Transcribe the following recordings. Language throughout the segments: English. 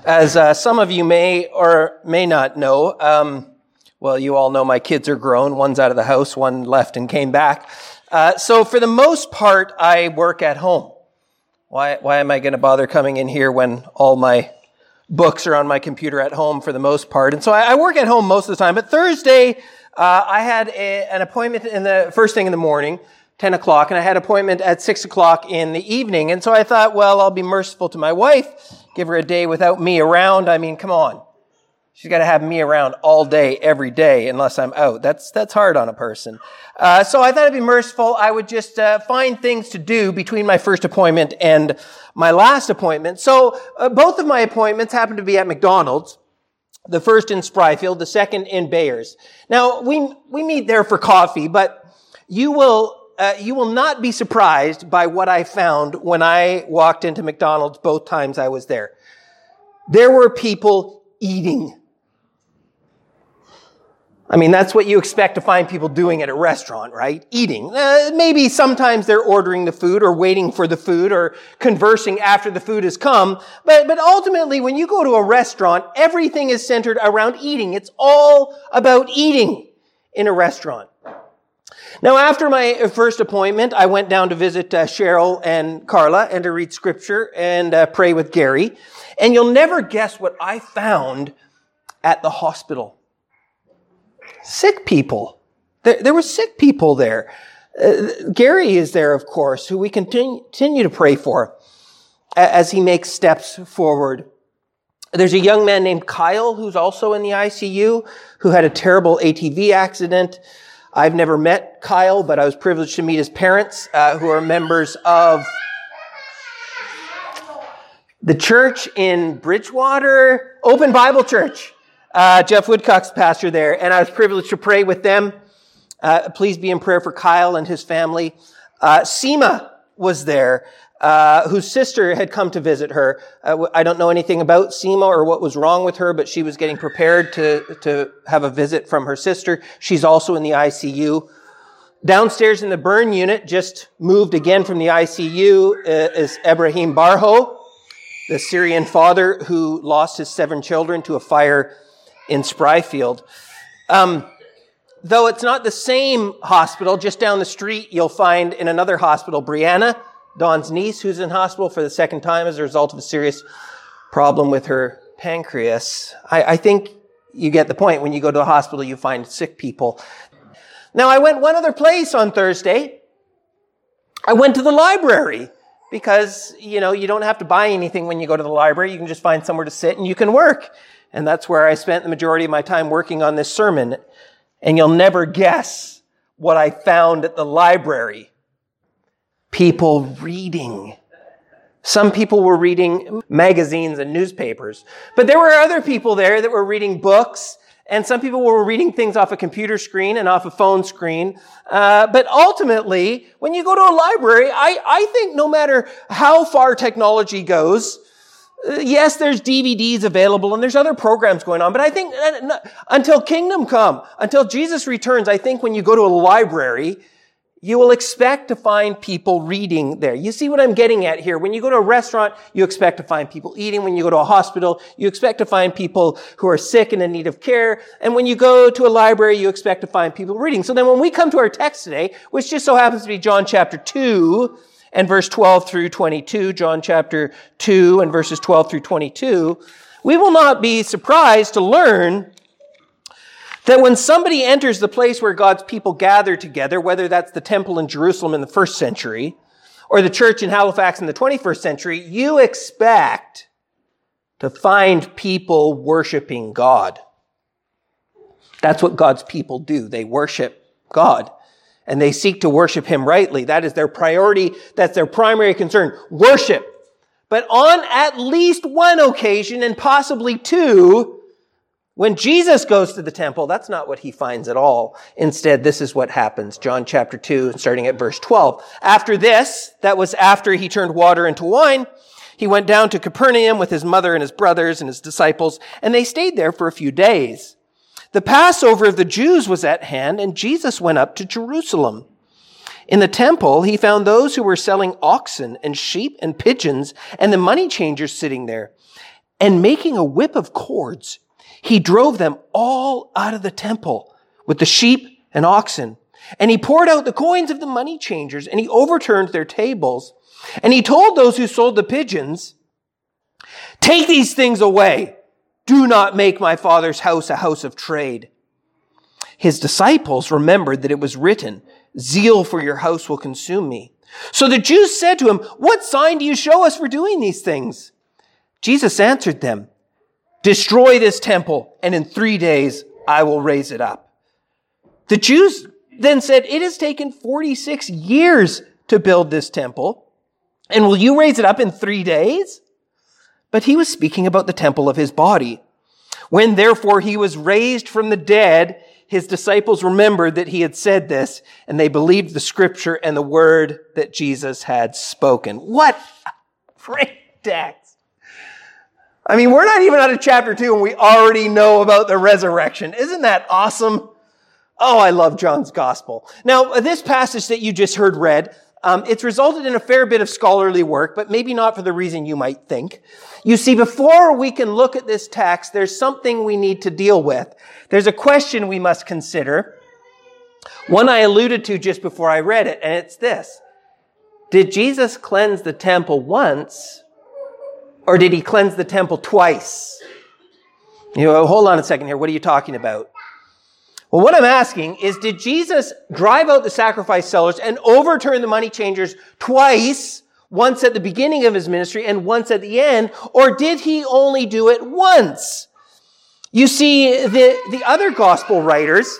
As some of you may or may not know, well, you all know my kids are grown. One's out of the house, one left and came back. So for the most part, I work at home. Why am I going to bother coming in here when all my books are on my computer at home for the most part? And so I work at home most of the time. But Thursday, I had an appointment in the first thing in the morning, 10 o'clock, and I had an appointment at 6 o'clock in the evening. And so I thought, well, I'll be merciful to my wife, give her a day without me around. I mean, come on. She's got to have me around all day, every day, unless I'm out. That's hard on a person. So I thought I'd be merciful. I would just find things to do between my first appointment and my last appointment. So both of my appointments happened to be at McDonald's. The first in Spryfield, the second in Bayers. Now, we meet there for coffee, but you will not be surprised by what I found when I walked into McDonald's both times I was there. There were people eating. I mean, that's what you expect to find people doing at a restaurant, right? Eating. Maybe sometimes they're ordering the food or waiting for the food or conversing after the food has come. But ultimately, when you go to a restaurant, everything is centered around eating. It's all about eating in a restaurant. Now, after my first appointment, I went down to visit Cheryl and Carla and to read scripture and pray with Gary. And you'll never guess what I found at the hospital. Sick people. There were sick people there. Gary is there, of course, who we continue to pray for as he makes steps forward. There's a young man named Kyle who's also in the ICU who had a terrible ATV accident. I've never met Kyle, but I was privileged to meet his parents, who are members of the church in Bridgewater, Open Bible Church. Jeff Woodcock's pastor there, and I was privileged to pray with them. Please be in prayer for Kyle and his family. Seema was there, whose sister had come to visit her. I don't know anything about Seema or what was wrong with her, but she was getting prepared to have a visit from her sister. She's also in the ICU. Downstairs in the burn unit, just moved again from the ICU, is Ibrahim Barho, the Syrian father who lost his 7 children to a fire in Spryfield. Though it's not the same hospital, just down the street, you'll find in another hospital, Brianna, Don's niece, who's in hospital for the second time as a result of a serious problem with her pancreas. I think you get the point. When you go to a hospital, you find sick people. Now, I went one other place on Thursday. I went to the library because, you don't have to buy anything when you go to the library. You can just find somewhere to sit and you can work. And that's where I spent the majority of my time working on this sermon. And you'll never guess what I found at the library. People reading. Some people were reading magazines and newspapers. But there were other people there that were reading books. And some people were reading things off a computer screen and off a phone screen. But ultimately, when you go to a library, I think no matter how far technology goes, yes, there's DVDs available and there's other programs going on, but I think until kingdom come, until Jesus returns, I think when you go to a library, you will expect to find people reading there. You see what I'm getting at here? When you go to a restaurant, you expect to find people eating. When you go to a hospital, you expect to find people who are sick and in need of care. And when you go to a library, you expect to find people reading. So then when we come to our text today, which just so happens to be John chapter 2, and verse 12 through 22, John chapter 2 and verses 12 through 22, we will not be surprised to learn that when somebody enters the place where God's people gather together, whether that's the temple in Jerusalem in the 1st century or the church in Halifax in the 21st century, you expect to find people worshiping God. That's what God's people do. They worship God. And they seek to worship Him rightly. That is their priority. That's their primary concern. Worship. But on at least one occasion, and possibly 2, when Jesus goes to the temple, that's not what He finds at all. Instead, this is what happens. John chapter 2, starting at verse 12. After this, that was after He turned water into wine, He went down to Capernaum with His mother and His brothers and His disciples, and they stayed there for a few days. The Passover of the Jews was at hand, and Jesus went up to Jerusalem. In the temple, he found those who were selling oxen and sheep and pigeons and the money changers sitting there. And making a whip of cords, he drove them all out of the temple with the sheep and oxen. And he poured out the coins of the money changers, and he overturned their tables. And he told those who sold the pigeons, "Take these things away. Do not make my Father's house a house of trade." His disciples remembered that it was written, "Zeal for your house will consume me." So the Jews said to him, "What sign do you show us for doing these things?" Jesus answered them, "Destroy this temple, and in 3 days I will raise it up." The Jews then said, "It has taken 46 years to build this temple, and will you raise it up in 3 days?" But he was speaking about the temple of his body. When therefore he was raised from the dead, his disciples remembered that he had said this, and they believed the scripture and the word that Jesus had spoken. What a great text. I mean, we're not even out of chapter 2 and we already know about the resurrection. Isn't that awesome? Oh, I love John's gospel. Now, this passage that you just heard read, it's resulted in a fair bit of scholarly work, but maybe not for the reason you might think. You see, before we can look at this text, there's something we need to deal with. There's a question we must consider. One I alluded to just before I read it, and it's this. Did Jesus cleanse the temple once, or did he cleanse the temple twice? Hold on a second here. What are you talking about? Well, what I'm asking is, did Jesus drive out the sacrifice sellers and overturn the money changers twice, once at the beginning of his ministry and once at the end, or did he only do it once? You see, the other gospel writers,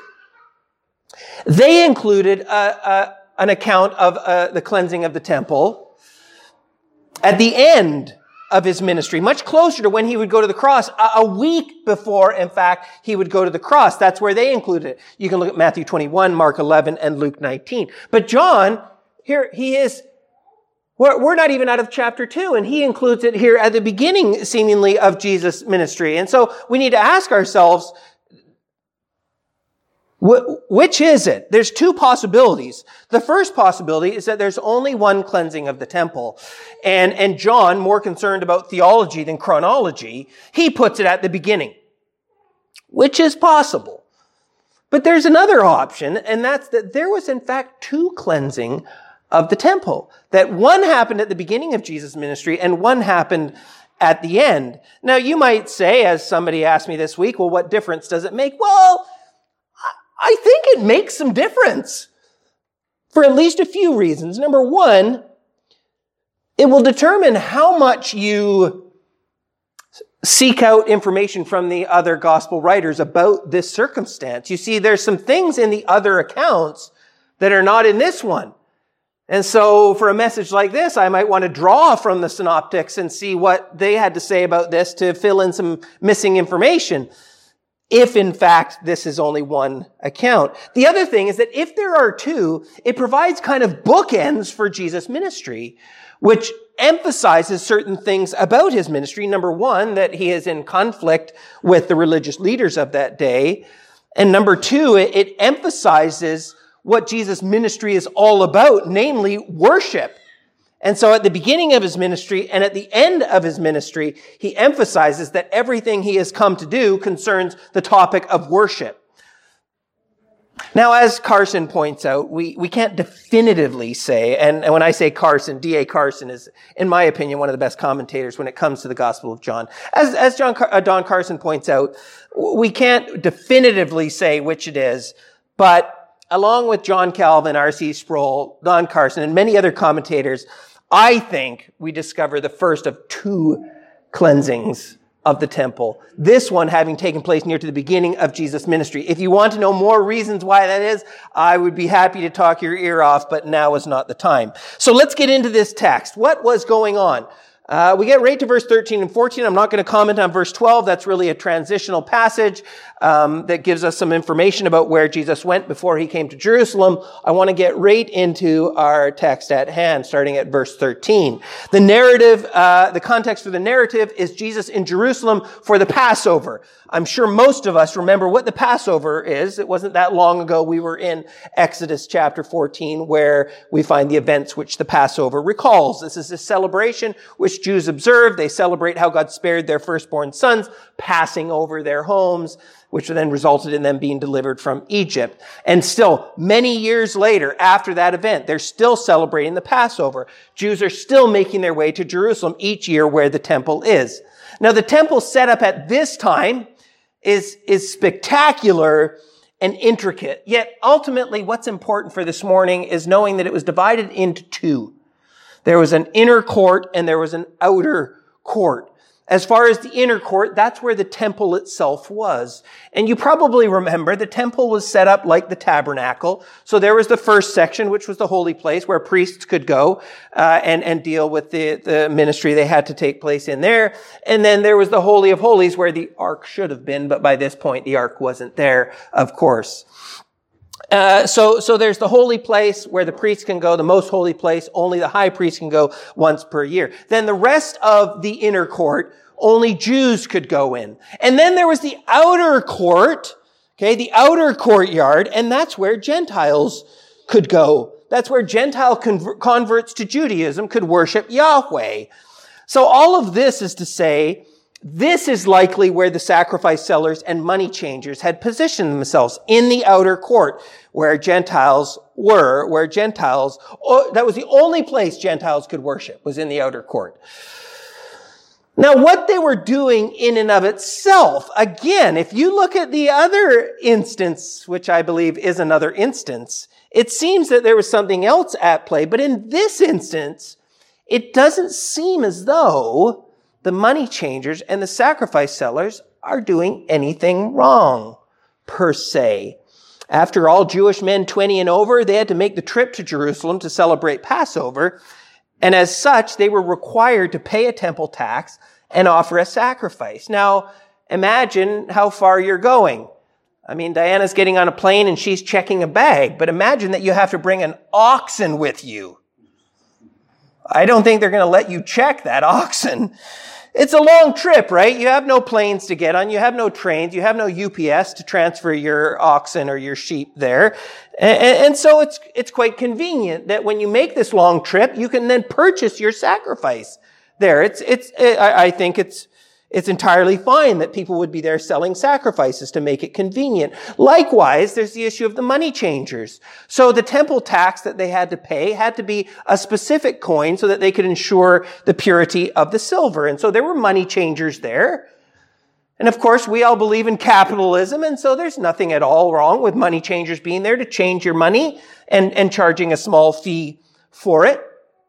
they included an account of the cleansing of the temple at the end of his ministry, much closer to when he would go to the cross, a week before, in fact, he would go to the cross. That's where they included it. You can look at Matthew 21, Mark 11, and Luke 19. But John, here, we're not even out of chapter 2, and he includes it here at the beginning, seemingly, of Jesus' ministry. And so we need to ask ourselves, which is it? There's two possibilities. The first possibility is that there's only one cleansing of the temple. And John, more concerned about theology than chronology, he puts it at the beginning, which is possible. But there's another option, and that's that there was in fact two cleansing of the temple. That one happened at the beginning of Jesus' ministry and one happened at the end. Now you might say, as somebody asked me this week, well, what difference does it make? Well, I think it makes some difference for at least a few reasons. Number one, it will determine how much you seek out information from the other gospel writers about this circumstance. You see, there's some things in the other accounts that are not in this one. And so for a message like this, I might want to draw from the synoptics and see what they had to say about this to fill in some missing information, if in fact this is only one account. The other thing is that if there are two, it provides kind of bookends for Jesus' ministry, which emphasizes certain things about his ministry. Number one, that he is in conflict with the religious leaders of that day. And number two, it emphasizes what Jesus' ministry is all about, namely worship. And so at the beginning of his ministry and at the end of his ministry, he emphasizes that everything he has come to do concerns the topic of worship. Now, as Carson points out, we can't definitively say, and when I say Carson, D.A. Carson is, in my opinion, one of the best commentators when it comes to the Gospel of John. As Don Carson points out, we can't definitively say which it is, but along with John Calvin, R.C. Sproul, Don Carson, and many other commentators, I think we discover the first of two cleansings of the temple. This one having taken place near to the beginning of Jesus' ministry. If you want to know more reasons why that is, I would be happy to talk your ear off, but now is not the time. So let's get into this text. What was going on? We get right to verse 13 and 14. I'm not going to comment on verse 12. That's really a transitional passage that gives us some information about where Jesus went before he came to Jerusalem. I want to get right into our text at hand, starting at verse 13. The narrative, the context for the narrative is Jesus in Jerusalem for the Passover. I'm sure most of us remember what the Passover is. It wasn't that long ago we were in Exodus chapter 14 where we find the events which the Passover recalls. This is a celebration which which Jews observe. They celebrate how God spared their firstborn sons, passing over their homes, which then resulted in them being delivered from Egypt. And still, many years later, after that event, they're still celebrating the Passover. Jews are still making their way to Jerusalem each year where the temple is. Now, the temple set up at this time is spectacular and intricate. Yet, ultimately, what's important for this morning is knowing that it was divided into two. There was an inner court and there was an outer court. As far as the inner court, that's where the temple itself was. And you probably remember the temple was set up like the tabernacle. So there was the first section, which was the holy place, where priests could go and deal with the ministry they had to take place in there. And then there was the Holy of Holies, where the ark should have been, but by this point the ark wasn't there, of course. So there's the holy place where the priest can go, the most holy place, only the high priest can go once per year. Then the rest of the inner court, only Jews could go in. And then there was the outer court, okay, the outer courtyard, and that's where Gentiles could go. That's where Gentile converts to Judaism could worship Yahweh. So all of this is to say, this is likely where the sacrifice sellers and money changers had positioned themselves, in the outer court, where Gentiles were, that was the only place Gentiles could worship, was in the outer court. Now, what they were doing in and of itself, again, if you look at the other instance, which I believe is another instance, it seems that there was something else at play, but in this instance, it doesn't seem as though the money changers and the sacrifice sellers are doing anything wrong, per se. After all, Jewish men 20 and over, they had to make the trip to Jerusalem to celebrate Passover. And as such, they were required to pay a temple tax and offer a sacrifice. Now, imagine how far you're going. I mean, Diana's getting on a plane and she's checking a bag, but imagine that you have to bring an oxen with you. I don't think they're going to let you check that oxen. It's a long trip, right? You have no planes to get on. You have no trains. You have no UPS to transfer your oxen or your sheep there. And so it's quite convenient that when you make this long trip, you can then purchase your sacrifice there. I think it's entirely fine that people would be there selling sacrifices to make it convenient. Likewise, there's the issue of the money changers. So the temple tax that they had to pay had to be a specific coin so that they could ensure the purity of the silver. And so there were money changers there. And of course, we all believe in capitalism, and so there's nothing at all wrong with money changers being there to change your money and charging a small fee for it.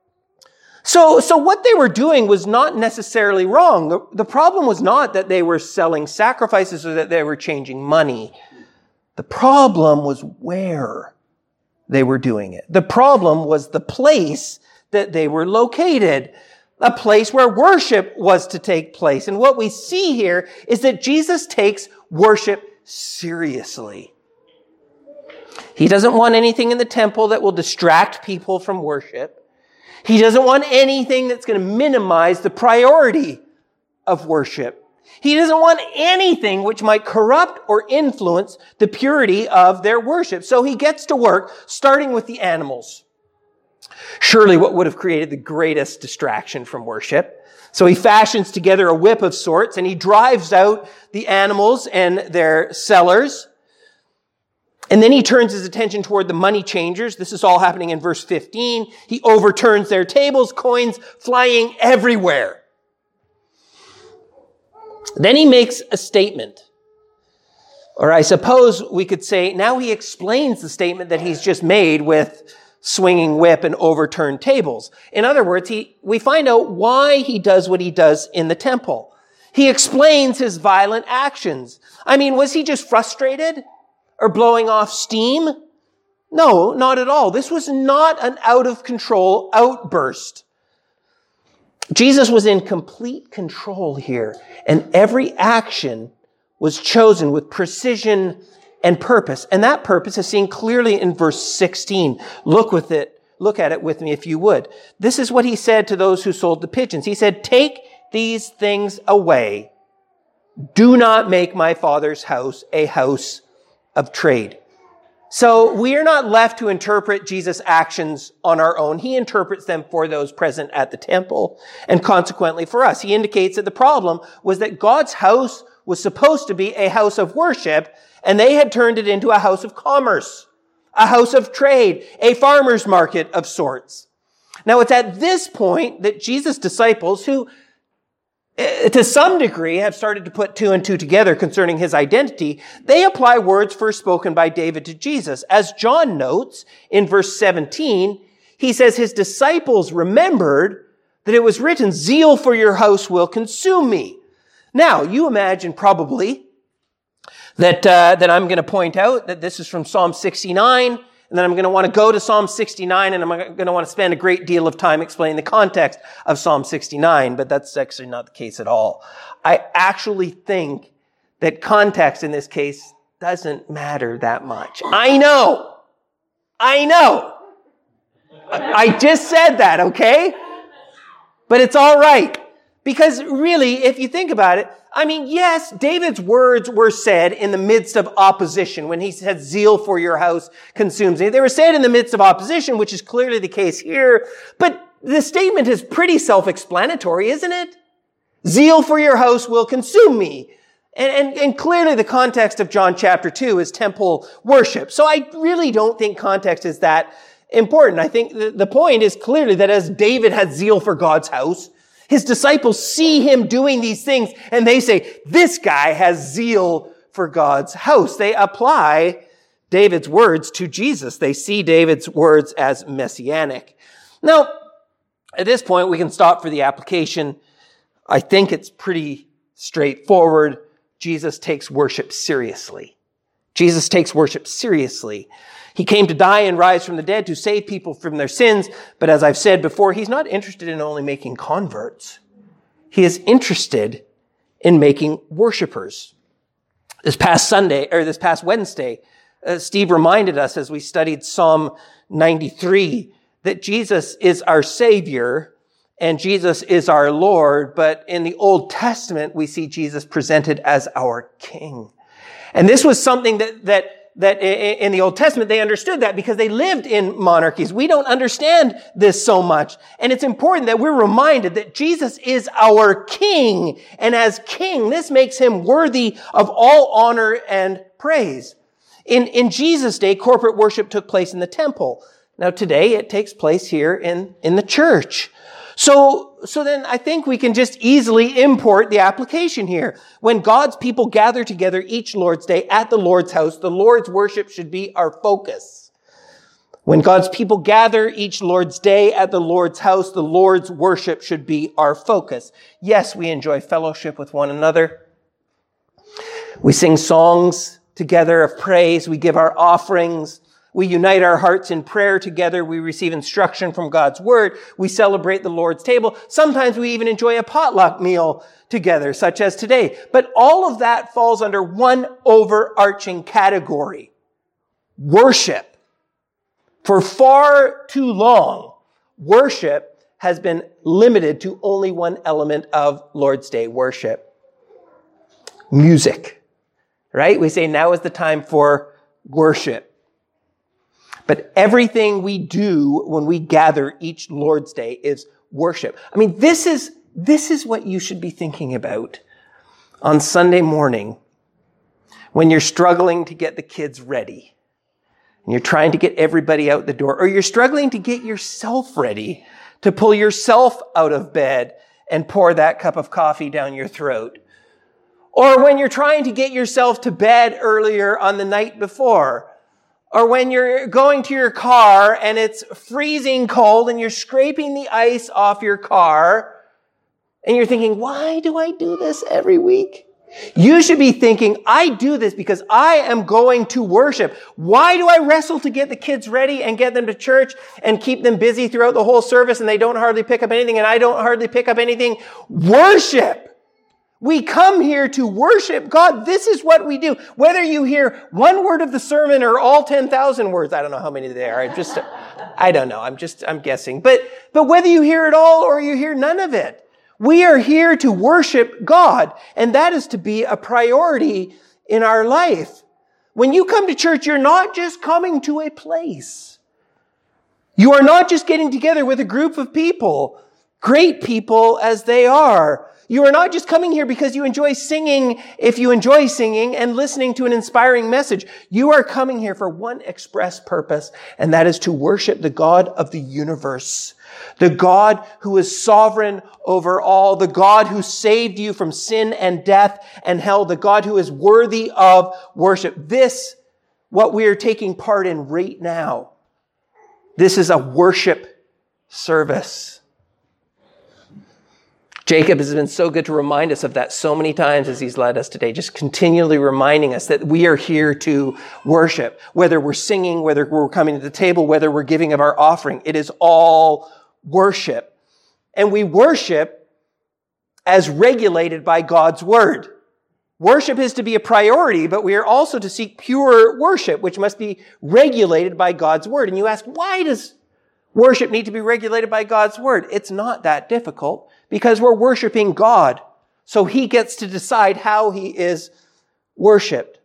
So what they were doing was not necessarily wrong. The problem was not that they were selling sacrifices or that they were changing money. The problem was where they were doing it. The problem was the place that they were located, a place where worship was to take place. And what we see here is that Jesus takes worship seriously. He doesn't want anything in the temple that will distract people from worship. He doesn't want anything that's going to minimize the priority of worship. He doesn't want anything which might corrupt or influence the purity of their worship. So he gets to work, starting with the animals. Surely what would have created the greatest distraction from worship. So he fashions together a whip of sorts and he drives out the animals and their sellers. And then he turns his attention toward the money changers. This is all happening in verse 15. He overturns their tables, coins flying everywhere. Then he makes a statement. Or I suppose we could say, now he explains the statement that he's just made with swinging whip and overturned tables. In other words, we find out why he does what he does in the temple. He explains his violent actions. I mean, was he just frustrated? Or blowing off steam? No, not at all. This was not an out-of-control outburst. Jesus was in complete control here, and every action was chosen with precision and purpose. And that purpose is seen clearly in verse 16. Look at it with me if you would. This is what he said to those who sold the pigeons. He said, "Take these things away. Do not make my Father's house a house of trade." So we are not left to interpret Jesus' actions on our own. He interprets them for those present at the temple, and consequently for us. He indicates that the problem was that God's house was supposed to be a house of worship, and they had turned it into a house of commerce, a house of trade, a farmer's market of sorts. Now, it's at this point that Jesus' disciples, who to some degree have started to put two and two together concerning his identity, they apply words first spoken by David to Jesus. As John notes in verse 17, he says his disciples remembered that it was written, "Zeal for your house will consume me." Now, you imagine probably that I'm going to point out that this is from Psalm 69, and then I'm going to want to go to Psalm 69, and I'm going to want to spend a great deal of time explaining the context of Psalm 69, but that's actually not the case at all. I actually think that context in this case doesn't matter that much. I know. I just said that, okay? But it's all right. Because really, if you think about it, I mean, yes, David's words were said in the midst of opposition when he said, "Zeal for your house consumes me." They were said in the midst of opposition, which is clearly the case here. But the statement is pretty self-explanatory, isn't it? Zeal for your house will consume me. And clearly the context of John chapter 2 is temple worship. So I really don't think context is that important. I think the point is clearly that as David had zeal for God's house, his disciples see him doing these things and they say, this guy has zeal for God's house. They apply David's words to Jesus. They see David's words as messianic. Now, at this point, we can stop for the application. I think it's pretty straightforward. Jesus takes worship seriously. Jesus takes worship seriously. He came to die and rise from the dead to save people from their sins. But as I've said before, he's not interested in only making converts. He is interested in making worshipers. This past Wednesday, Steve reminded us as we studied Psalm 93 that Jesus is our Savior and Jesus is our Lord. But in the Old Testament, we see Jesus presented as our King. And this was something that in the Old Testament, they understood that because they lived in monarchies. We don't understand this so much. And it's important that we're reminded that Jesus is our King. And as King, this makes him worthy of all honor and praise. In Jesus' day, corporate worship took place in the temple. Now today, it takes place here in the church. So then I think we can just easily import the application here. When God's people gather together each Lord's Day at the Lord's house, the Lord's worship should be our focus. When God's people gather each Lord's Day at the Lord's house, the Lord's worship should be our focus. Yes, we enjoy fellowship with one another. We sing songs together of praise. We give our offerings. We unite our hearts in prayer together. We receive instruction from God's word. We celebrate the Lord's table. Sometimes we even enjoy a potluck meal together, such as today. But all of that falls under one overarching category: worship. For far too long, worship has been limited to only one element of Lord's Day worship: music. Right? We say now is the time for worship. But everything we do when we gather each Lord's Day is worship. I mean, this is what you should be thinking about on Sunday morning when you're struggling to get the kids ready and you're trying to get everybody out the door, or you're struggling to get yourself ready to pull yourself out of bed and pour that cup of coffee down your throat. Or when you're trying to get yourself to bed earlier on the night before. Or when you're going to your car and it's freezing cold and you're scraping the ice off your car and you're thinking, why do I do this every week? You should be thinking, I do this because I am going to worship. Why do I wrestle to get the kids ready and get them to church and keep them busy throughout the whole service and they don't hardly pick up anything and I don't hardly pick up anything? Worship! We come here to worship God. This is what we do. Whether you hear one word of the sermon or all 10,000 words, I don't know how many there are. I don't know. I'm guessing. But whether you hear it all or you hear none of it, we are here to worship God. And that is to be a priority in our life. When you come to church, you're not just coming to a place. You are not just getting together with a group of people, great people as they are. You are not just coming here because you enjoy singing, if you enjoy singing, and listening to an inspiring message. You are coming here for one express purpose, and that is to worship the God of the universe. The God who is sovereign over all, the God who saved you from sin and death and hell, the God who is worthy of worship. This, what we are taking part in right now, this is a worship service. Jacob has been so good to remind us of that so many times as he's led us today, just continually reminding us that we are here to worship. Whether we're singing, whether we're coming to the table, whether we're giving of our offering, it is all worship. And we worship as regulated by God's word. Worship is to be a priority, but we are also to seek pure worship, which must be regulated by God's word. And you ask, why does worship need to be regulated by God's word? It's not that difficult, because we're worshiping God. So he gets to decide how he is worshiped.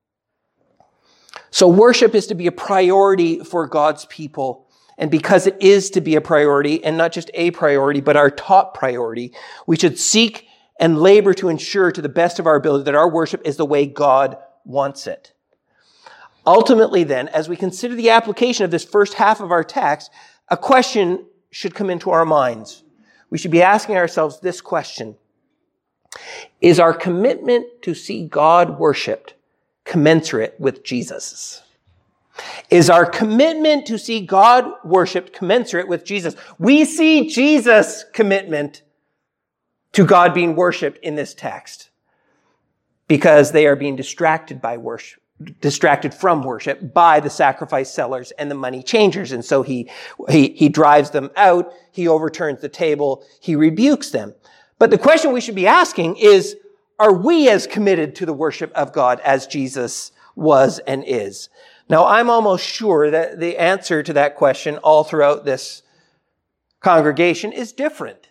So worship is to be a priority for God's people. And because it is to be a priority, and not just a priority, but our top priority, we should seek and labor to ensure to the best of our ability that our worship is the way God wants it. Ultimately then, as we consider the application of this first half of our text, a question should come into our minds. We should be asking ourselves this question: is our commitment to see God worshiped commensurate with Jesus? Is our commitment to see God worshiped commensurate with Jesus? We see Jesus' commitment to God being worshiped in this text because they are being distracted from worship by the sacrifice sellers and the money changers. And so he drives them out. He overturns the table. He rebukes them. But the question we should be asking is, are we as committed to the worship of God as Jesus was and is? Now, I'm almost sure that the answer to that question all throughout this congregation is different.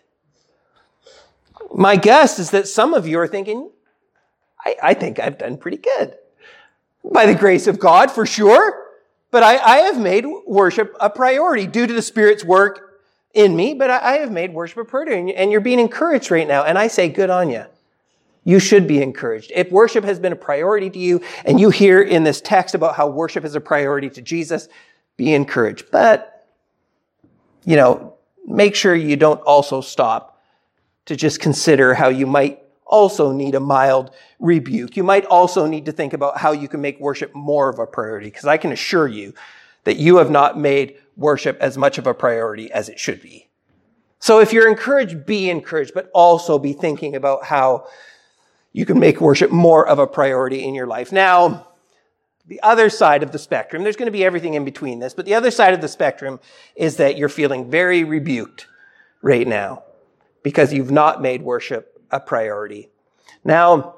My guess is that some of you are thinking, I think I've done pretty good. By the grace of God, for sure. But I have made worship a priority due to the Spirit's work in me, but I have made worship a priority. And you're being encouraged right now. And I say, good on you. You should be encouraged. If worship has been a priority to you, and you hear in this text about how worship is a priority to Jesus, be encouraged. But, make sure you don't also stop to just consider how you might also need a mild rebuke. You might also need to think about how you can make worship more of a priority, because I can assure you that you have not made worship as much of a priority as it should be. So if you're encouraged, be encouraged, but also be thinking about how you can make worship more of a priority in your life. Now, the other side of the spectrum, there's going to be everything in between this, but the other side of the spectrum is that you're feeling very rebuked right now because you've not made worship a priority. Now,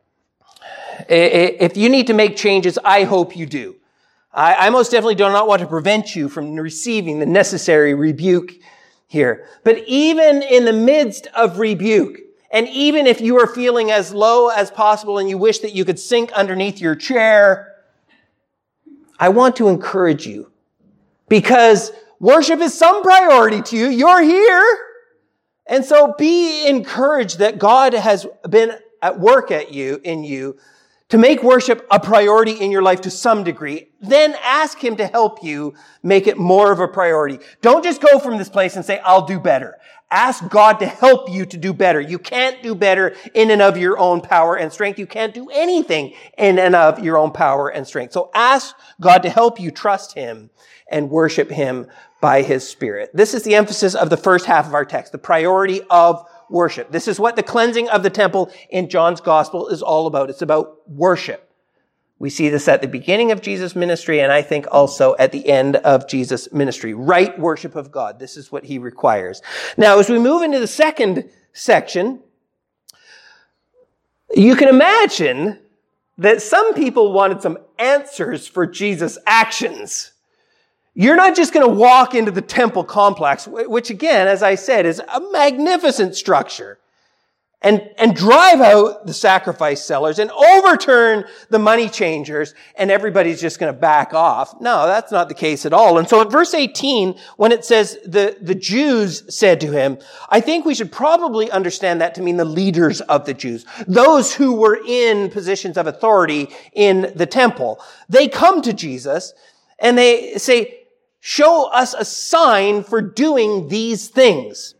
if you need to make changes, I hope you do. I most definitely do not want to prevent you from receiving the necessary rebuke here. But even in the midst of rebuke, and even if you are feeling as low as possible and you wish that you could sink underneath your chair, I want to encourage you, because worship is some priority to you. You're here. And so be encouraged that God has been at work in you to make worship a priority in your life to some degree. Then ask him to help you make it more of a priority. Don't just go from this place and say, I'll do better. Ask God to help you to do better. You can't do better in and of your own power and strength. You can't do anything in and of your own power and strength. So ask God to help you trust him and worship him by his Spirit. This is the emphasis of the first half of our text, the priority of worship. This is what the cleansing of the temple in John's gospel is all about. It's about worship. We see this at the beginning of Jesus' ministry, and I think also at the end of Jesus' ministry. Right worship of God. This is what he requires. Now, as we move into the second section, you can imagine that some people wanted some answers for Jesus' actions. You're not just going to walk into the temple complex, which again, as I said, is a magnificent structure. and drive out the sacrifice sellers and overturn the money changers, and everybody's just going to back off. No, that's not the case at all. And so in verse 18, when it says the Jews said to him, I think we should probably understand that to mean the leaders of the Jews, those who were in positions of authority in the temple. They come to Jesus and they say, show us a sign for doing these things.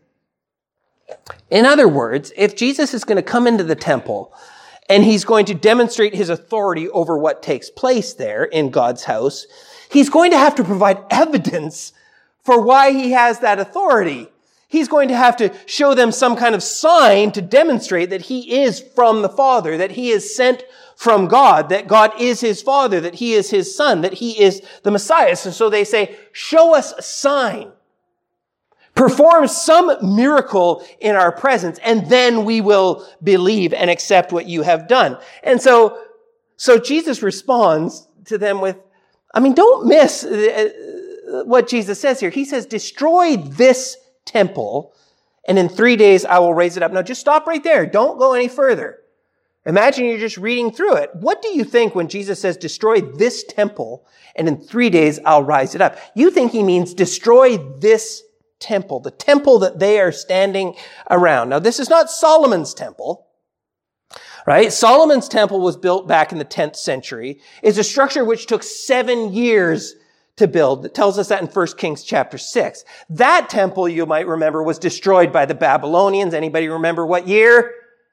In other words, if Jesus is going to come into the temple and he's going to demonstrate his authority over what takes place there in God's house, he's going to have to provide evidence for why he has that authority. He's going to have to show them some kind of sign to demonstrate that he is from the Father, that he is sent from God, that God is his Father, that he is his Son, that he is the Messiah. So they say, show us a sign. Perform some miracle in our presence, and then we will believe and accept what you have done. And so Jesus responds to them with, don't miss what Jesus says here. He says, destroy this temple, and in 3 days I will raise it up. Now just stop right there. Don't go any further. Imagine you're just reading through it. What do you think when Jesus says, destroy this temple, and in 3 days I'll rise it up? You think he means destroy this temple, the temple that they are standing around. Now, this is not Solomon's temple, right? Solomon's temple was built back in the 10th century. It's a structure which took 7 years to build. It tells us that in 1 Kings chapter 6. That temple, you might remember, was destroyed by the Babylonians. Anybody remember what year?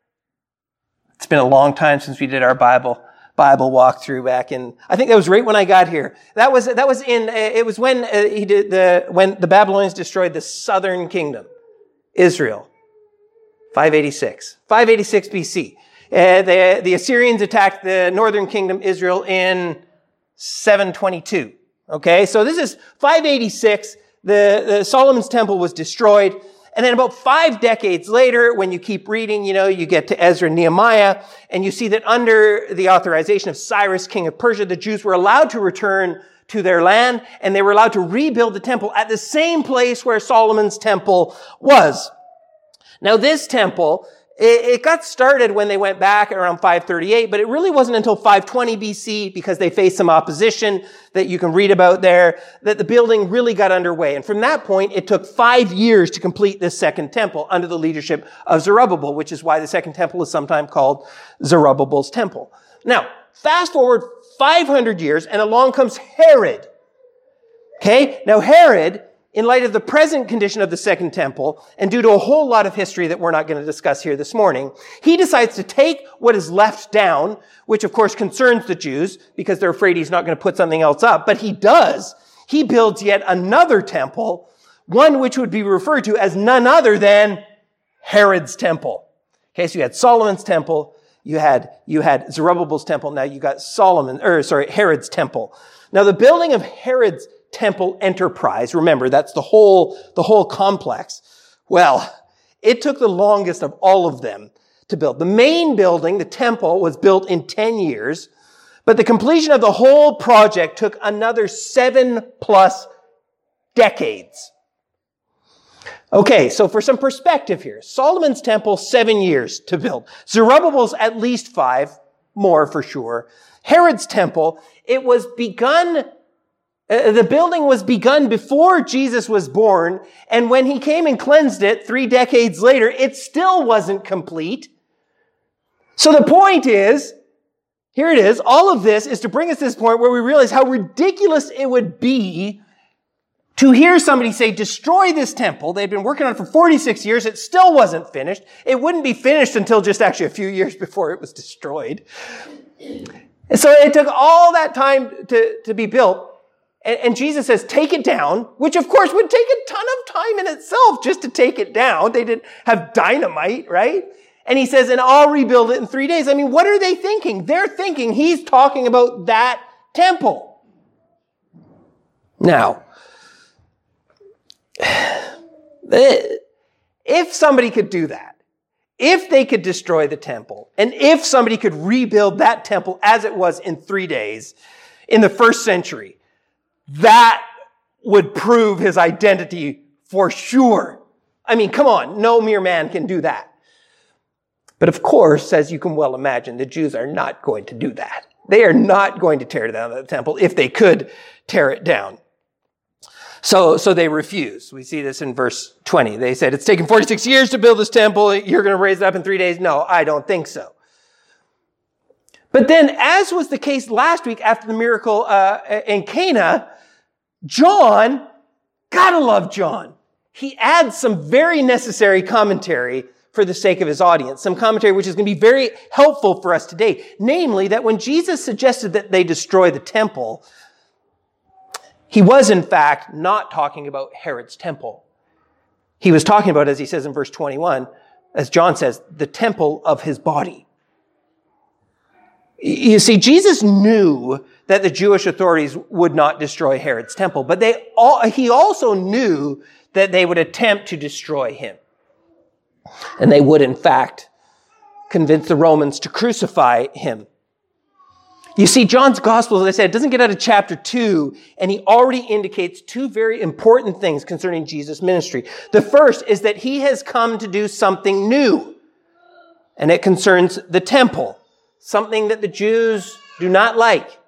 It's been a long time since we did our Bible walkthrough back in, I think that was right when I got here. It was when when the Babylonians destroyed the southern kingdom, Israel. 586 BC. The Assyrians attacked the northern kingdom, Israel, in 722. Okay, so this is 586. The Solomon's temple was destroyed. And then about 5 decades later, when you keep reading, you get to Ezra and Nehemiah, and you see that under the authorization of Cyrus, king of Persia, the Jews were allowed to return to their land, and they were allowed to rebuild the temple at the same place where Solomon's temple was. Now this temple, it got started when they went back around 538, but it really wasn't until 520 BC, because they faced some opposition that you can read about there, that the building really got underway. And from that point, it took 5 years to complete this second temple under the leadership of Zerubbabel, which is why the second temple is sometimes called Zerubbabel's temple. Now, fast forward 500 years, and along comes Herod. Okay? Now Herod, in light of the present condition of the second temple, and due to a whole lot of history that we're not going to discuss here this morning, he decides to take what is left down, which of course concerns the Jews, because they're afraid he's not going to put something else up, but he does. He builds yet another temple, one which would be referred to as none other than Herod's temple. Okay, so you had Solomon's temple, you had Zerubbabel's temple, now you got Herod's temple. Now the building of Herod's temple enterprise, remember, that's the whole complex. Well, it took the longest of all of them to build. The main building, the temple, was built in 10 years, but the completion of the whole project took another 7+ decades. Okay, so for some perspective here, Solomon's temple, 7 years to build. Zerubbabel's at least 5, more for sure. Herod's temple, it was begun. The building was begun before Jesus was born, and when he came and cleansed it 3 decades later, it still wasn't complete. So the point is, here it is, all of this is to bring us to this point where we realize how ridiculous it would be to hear somebody say, destroy this temple. They'd been working on it for 46 years. It still wasn't finished. It wouldn't be finished until just actually a few years before it was destroyed. And so it took all that time to be built. And Jesus says, take it down, which of course would take a ton of time in itself just to take it down. They didn't have dynamite, right? And he says, and I'll rebuild it in 3 days. I mean, what are they thinking? They're thinking he's talking about that temple. Now, if somebody could do that, if they could destroy the temple, and if somebody could rebuild that temple as it was in 3 days in the first century, that would prove his identity for sure. I mean, come on, no mere man can do that. But of course, as you can well imagine, the Jews are not going to do that. They are not going to tear down the temple if they could tear it down. So they refuse. We see this in verse 20. They said, it's taken 46 years to build this temple. You're going to raise it up in 3 days? No, I don't think so. But then, as was the case last week after the miracle in Cana, John, gotta love John. He adds some very necessary commentary for the sake of his audience. Some commentary which is going to be very helpful for us today. Namely, that when Jesus suggested that they destroy the temple, he was in fact not talking about Herod's temple. He was talking about, as he says in verse 21, as John says, the temple of his body. You see, Jesus knew that the Jewish authorities would not destroy Herod's temple, but he also knew that they would attempt to destroy him. And they would, in fact, convince the Romans to crucify him. You see, John's gospel, as I said, doesn't get out of chapter 2, and he already indicates two very important things concerning Jesus' ministry. The first is that he has come to do something new, and it concerns the temple, something that the Jews do not like.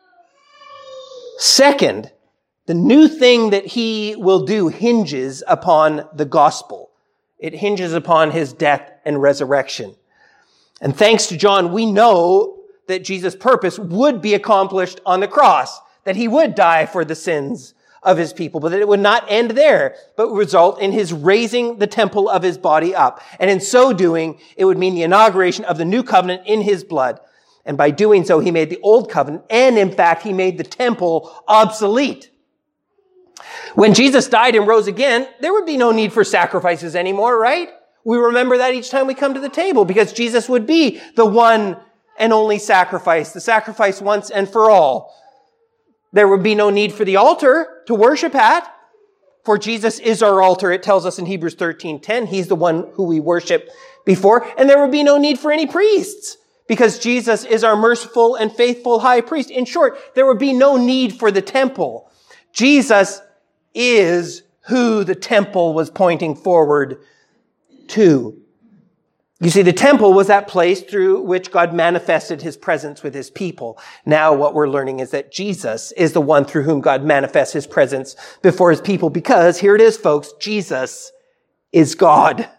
Second, the new thing that he will do hinges upon the gospel. It hinges upon his death and resurrection. And thanks to John, we know that Jesus' purpose would be accomplished on the cross, that he would die for the sins of his people, but that it would not end there, but result in his raising the temple of his body up. And in so doing, it would mean the inauguration of the new covenant in his blood. And by doing so, he made the old covenant, and in fact, he made the temple obsolete. When Jesus died and rose again, there would be no need for sacrifices anymore, right? We remember that each time we come to the table, because Jesus would be the one and only sacrifice, the sacrifice once and for all. There would be no need for the altar to worship at, for Jesus is our altar. It tells us in Hebrews 13:10, he's the one who we worship before. And there would be no need for any priests, because Jesus is our merciful and faithful high priest. In short, there would be no need for the temple. Jesus is who the temple was pointing forward to. You see, the temple was that place through which God manifested his presence with his people. Now what we're learning is that Jesus is the one through whom God manifests his presence before his people, because here it is, folks, Jesus is God.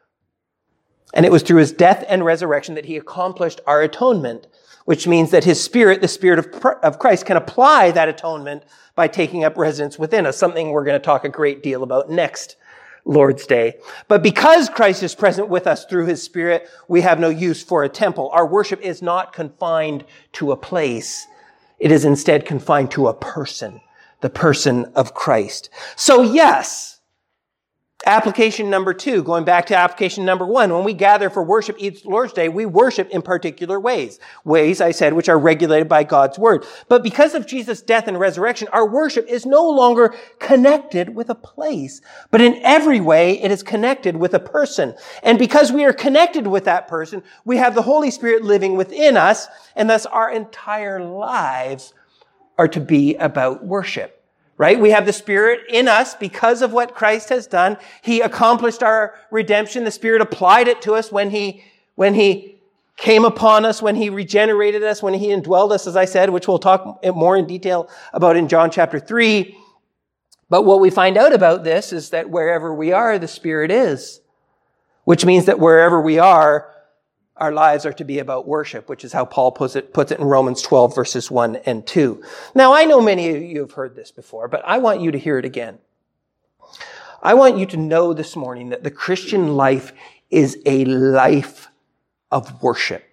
And it was through his death and resurrection that he accomplished our atonement, which means that his Spirit, the Spirit of Christ, can apply that atonement by taking up residence within us, something we're going to talk a great deal about next Lord's Day. But because Christ is present with us through his Spirit, we have no use for a temple. Our worship is not confined to a place. It is instead confined to a person, the person of Christ. So yes, application number 2, going back to application number 1, when we gather for worship each Lord's Day, we worship in particular ways. Ways, I said, which are regulated by God's word. But because of Jesus' death and resurrection, our worship is no longer connected with a place, but in every way it is connected with a person. And because we are connected with that person, we have the Holy Spirit living within us, and thus our entire lives are to be about worship. Right? We have the Spirit in us because of what Christ has done. He accomplished our redemption. The Spirit applied it to us when He came upon us, when He regenerated us, when He indwelled us, as I said, which we'll talk more in detail about in John chapter 3. But what we find out about this is that wherever we are, the Spirit is. Which means that wherever we are, our lives are to be about worship, which is how Paul puts it in Romans 12, verses 1 and 2. Now, I know many of you have heard this before, but I want you to hear it again. I want you to know this morning that the Christian life is a life of worship.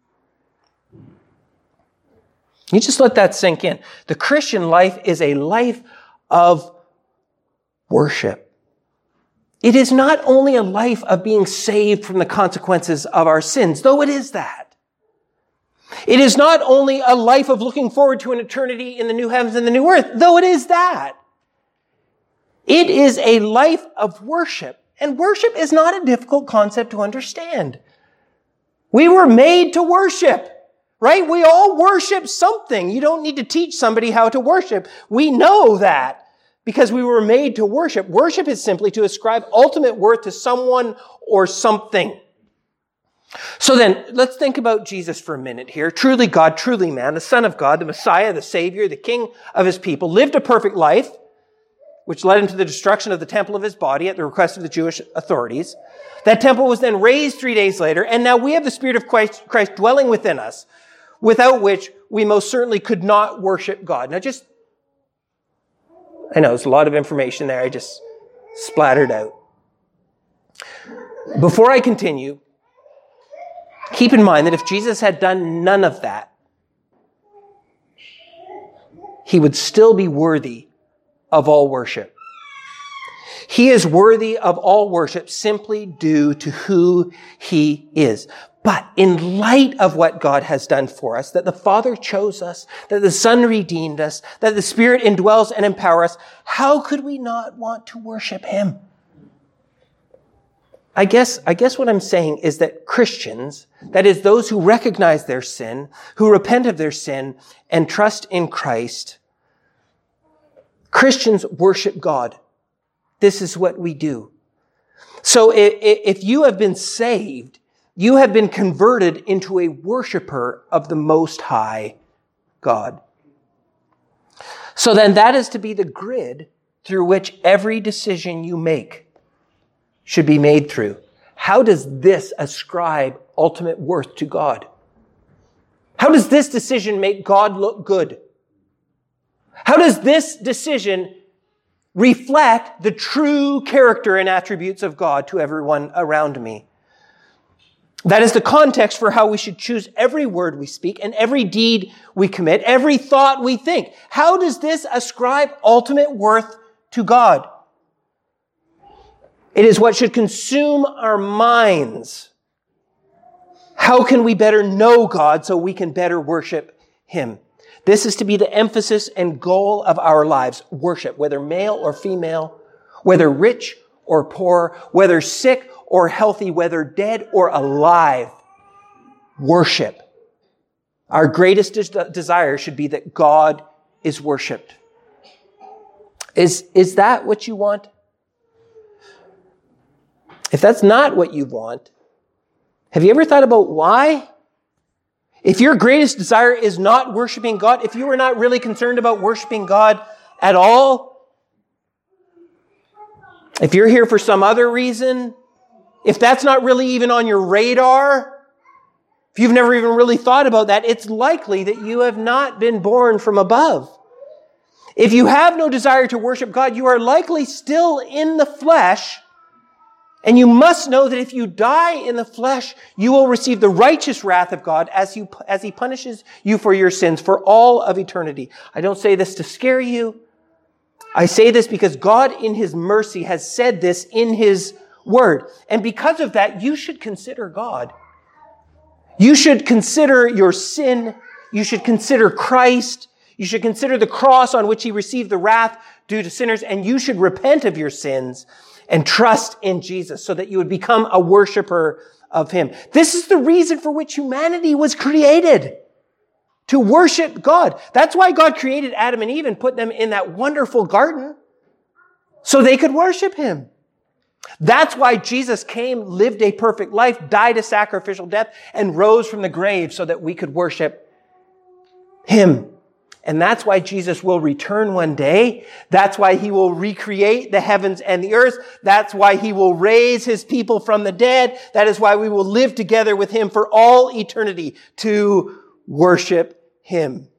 You just let that sink in. The Christian life is a life of worship. It is not only a life of being saved from the consequences of our sins, though it is that. It is not only a life of looking forward to an eternity in the new heavens and the new earth, though it is that. It is a life of worship. And worship is not a difficult concept to understand. We were made to worship, right? We all worship something. You don't need to teach somebody how to worship. We know that. Because we were made to worship. Worship is simply to ascribe ultimate worth to someone or something. So then, let's think about Jesus for a minute here. Truly God, truly man, the Son of God, the Messiah, the Savior, the King of his people, lived a perfect life, which led him to the destruction of the temple of his body at the request of the Jewish authorities. That temple was then raised 3 days later, and now we have the Spirit of Christ dwelling within us, without which we most certainly could not worship God. Now I know it's a lot of information there, I just splattered out. Before I continue, keep in mind that if Jesus had done none of that, he would still be worthy of all worship. He is worthy of all worship simply due to who he is. But in light of what God has done for us, that the Father chose us, that the Son redeemed us, that the Spirit indwells and empowers us, how could we not want to worship him? I guess what I'm saying is that Christians, that is those who recognize their sin, who repent of their sin and trust in Christ, Christians worship God. This is what we do. So if you have been saved, you have been converted into a worshiper of the Most High God. So then that is to be the grid through which every decision you make should be made through. How does this ascribe ultimate worth to God? How does this decision make God look good? How does this decision reflect the true character and attributes of God to everyone around me? That is the context for how we should choose every word we speak and every deed we commit, every thought we think. How does this ascribe ultimate worth to God? It is what should consume our minds. How can we better know God so we can better worship him? This is to be the emphasis and goal of our lives. Worship, whether male or female, whether rich or poor, whether sick or healthy, whether dead or alive. Worship. Our greatest desire should be that God is worshiped. Is that what you want? If that's not what you want, have you ever thought about why? If your greatest desire is not worshiping God, if you are not really concerned about worshiping God at all, if you're here for some other reason, if that's not really even on your radar, if you've never even really thought about that, it's likely that you have not been born from above. If you have no desire to worship God, you are likely still in the flesh. And you must know that if you die in the flesh, you will receive the righteous wrath of God as he punishes you for your sins for all of eternity. I don't say this to scare you. I say this because God in his mercy has said this in his word. And because of that, you should consider God. You should consider your sin. You should consider Christ. You should consider the cross on which he received the wrath due to sinners. And you should repent of your sins and trust in Jesus so that you would become a worshiper of him. This is the reason for which humanity was created. To worship God. That's why God created Adam and Eve and put them in that wonderful garden. So they could worship him. That's why Jesus came, lived a perfect life, died a sacrificial death, and rose from the grave so that we could worship him. And that's why Jesus will return one day. That's why he will recreate the heavens and the earth. That's why he will raise his people from the dead. That is why we will live together with him for all eternity to worship him.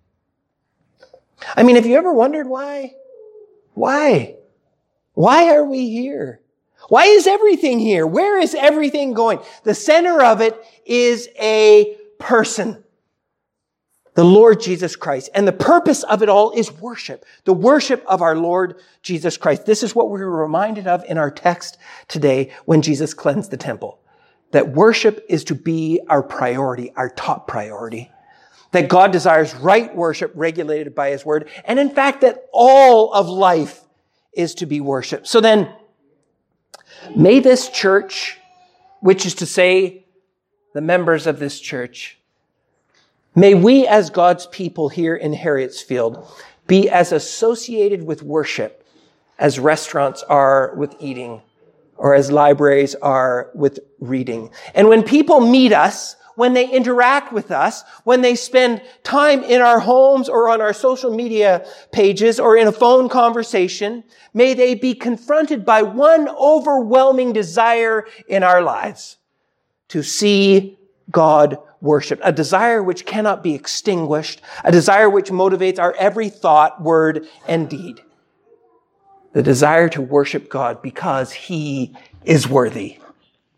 I mean, have you ever wondered why? Why? Why are we here? Why is everything here? Where is everything going? The center of it is a person. The Lord Jesus Christ. And the purpose of it all is worship. The worship of our Lord Jesus Christ. This is what we were reminded of in our text today when Jesus cleansed the temple. That worship is to be our priority, our top priority. That God desires right worship regulated by his word. And in fact, that all of life is to be worshiped. So then, may this church, which is to say, the members of this church, may we as God's people here in Harrietsfield be as associated with worship as restaurants are with eating or as libraries are with reading. And when people meet us, when they interact with us, when they spend time in our homes or on our social media pages or in a phone conversation, may they be confronted by one overwhelming desire in our lives: to see God worshiped, a desire which cannot be extinguished, a desire which motivates our every thought, word, and deed. The desire to worship God because He is worthy.